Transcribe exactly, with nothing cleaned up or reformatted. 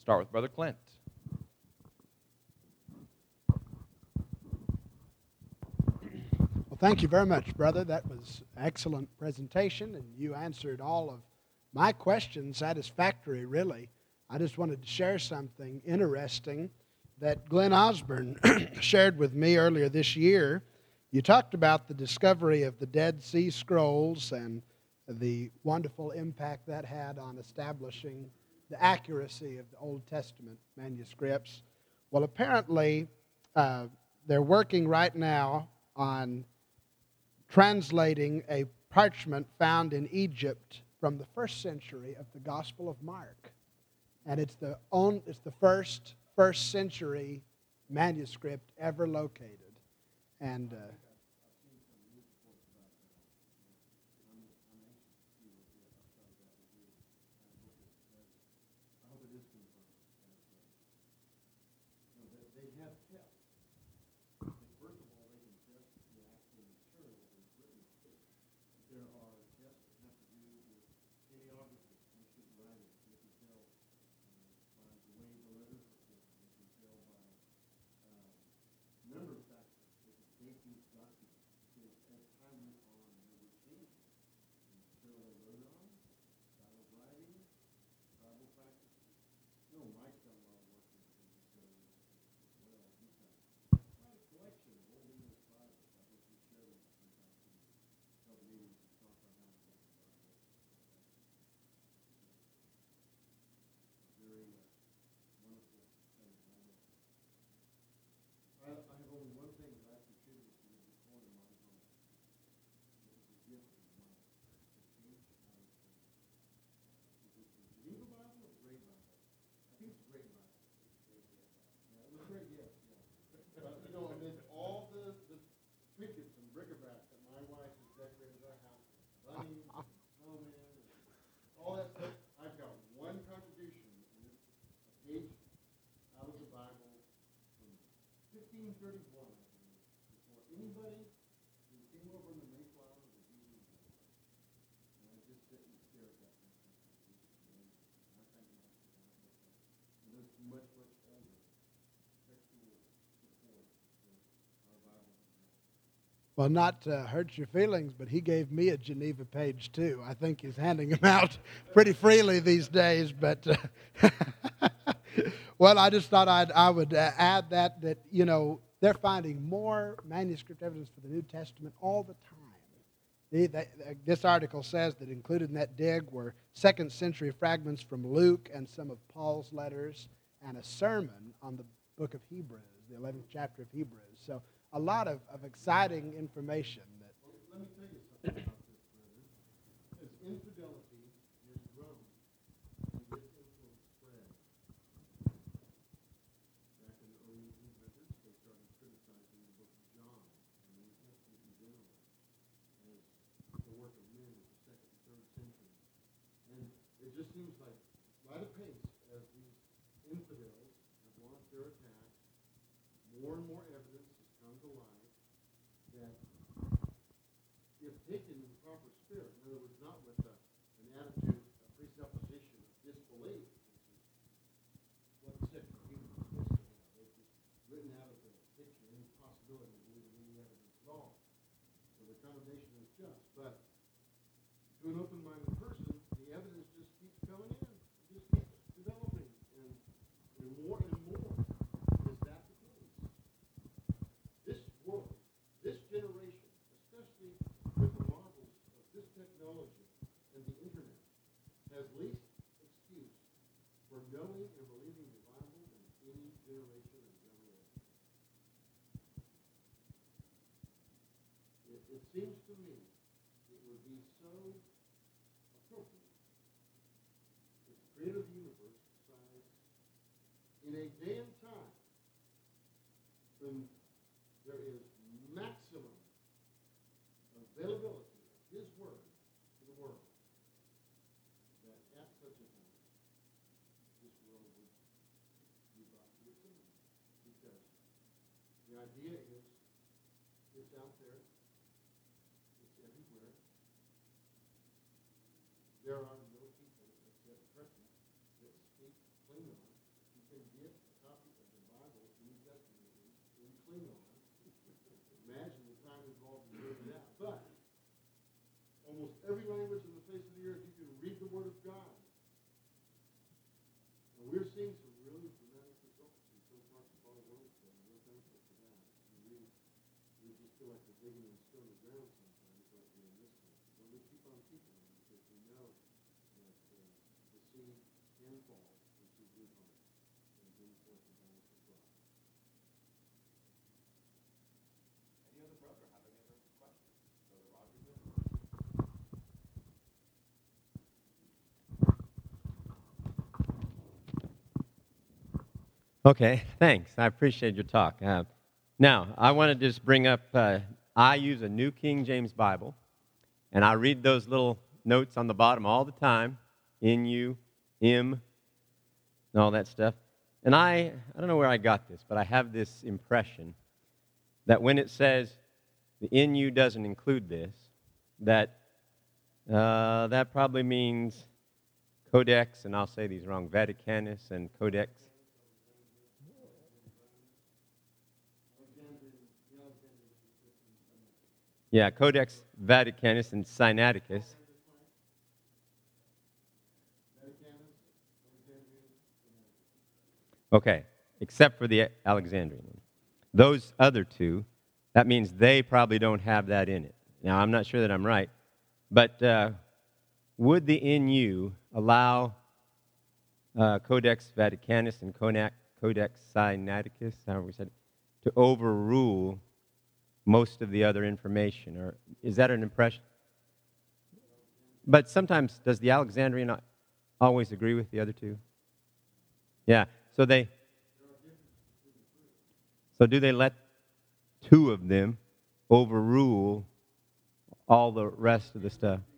Start with Brother Clint. Well, thank you very much, brother. That was an excellent presentation, and you answered all of my questions satisfactory, really. I just wanted to share something interesting that Glenn Osborne shared with me earlier this year. You talked about the discovery of the Dead Sea Scrolls and the wonderful impact that had on establishing the accuracy of the Old Testament manuscripts. Well, apparently, uh, they're working right now on translating a parchment found in Egypt from the first century of the Gospel of Mark. And it's the, on, it's the first first century manuscript ever located. And uh, well, not to hurt your feelings, but he gave me a Geneva page too. I think he's handing them out pretty freely these days. But uh, well, I just thought I'd, I would uh, add that that you know they're finding more manuscript evidence for the New Testament all the time. The, the, this article says that included in that dig were second century fragments from Luke and some of Paul's letters and a sermon on the book of Hebrews, the eleventh chapter of Hebrews. So a lot of, of exciting information. That well, let me tell you something about this, brother. As infidelity has grown and this influence spread, back in the early eighteen hundreds, they started criticizing the book of John and the New Testament in general as the work of men of the second and third century. And it just seems like right apace as these infidels have launched their attacks, more and more evidence come to light that if taken in the proper spirit, in other words, not with a, an attitude, a presupposition of disbelief, which is what the secular human is supposed to have. They've just written out of the picture any possibility of believing any evidence at all. So the condemnation is just. But to an open-minded person, the evidence just keeps coming in. It just keeps developing. And, and more and more is that the case. This world, this generation, especially with the marvels of this technology and the internet, has least excuse for knowing and believing the Bible than any generation has ever lived. It, it seems to me it would be so appropriate if the creator of the universe decides in a day and time when there is maximum availability of his word to the world, that at such a time, this world would be brought to its end. Because the idea is, it's out there, it's everywhere. There are no people except persons that speak plain on, sing on. Imagine the time involved in doing that. But almost every language on the face of the earth, you can read the Word of God. And we're seeing some really dramatic results in some parts of our world today. And we're thankful for that. And we, we just feel like we're digging in stony ground sometimes, like we're in this country. But we keep on keeping on because we know that uh, the seed can fall into good hearts and bring forth the bountiful crop. Any other brother have any other questions? Brother Roger? Okay, thanks. I appreciate your talk. Uh, now, I want to just bring up, uh, I use a New King James Bible, and I read those little notes on the bottom all the time, in you, im, and all that stuff. And I, I don't know where I got this, but I have this impression that when it says the in you doesn't include this, that uh, that probably means Codex, and I'll say these wrong, Vaticanus and Codex. Yeah, Codex Vaticanus and Sinaiticus. Okay, except for the Alexandrian. Those other two, that means they probably don't have that in it. Now, I'm not sure that I'm right, but uh, would the N U allow uh, Codex Vaticanus and Codex Sinaiticus, however we said it, to overrule most of the other information? Or is that an impression? But sometimes, does the Alexandrian not always agree with the other two? Yeah, so they, so do they let two of them overrule all the rest of the stuff?